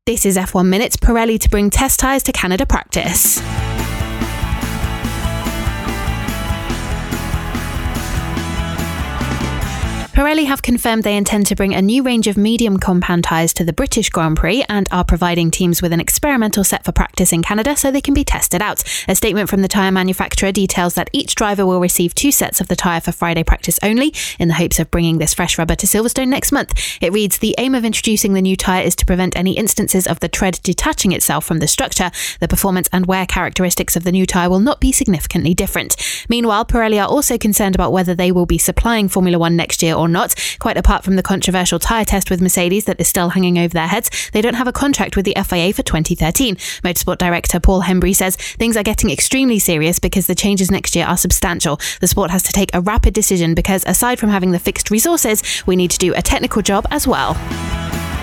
This is F1 Minutes. Pirelli to bring test tyres to Canada practice. Pirelli have confirmed they intend to bring a new range of medium compound tyres to the British Grand Prix and are providing teams with an experimental set for practice in Canada so they can be tested out. A statement from the tyre manufacturer details that each driver will receive 2 sets of the tyre for Friday practice only, in the hopes of bringing this fresh rubber to Silverstone next month. It reads, the aim of introducing the new tyre is to prevent any instances of the tread detaching itself from the structure. The performance and wear characteristics of the new tyre will not be significantly different. Meanwhile, Pirelli are also concerned about whether they will be supplying Formula One next year or not. Quite apart from the controversial tyre test with Mercedes that is still hanging over their heads, they don't have a contract with the FIA for 2013. Motorsport director Paul Hembry says things are getting extremely serious because the changes next year are substantial. The sport has to take a rapid decision because aside from having the fixed resources, we need to do a technical job as well.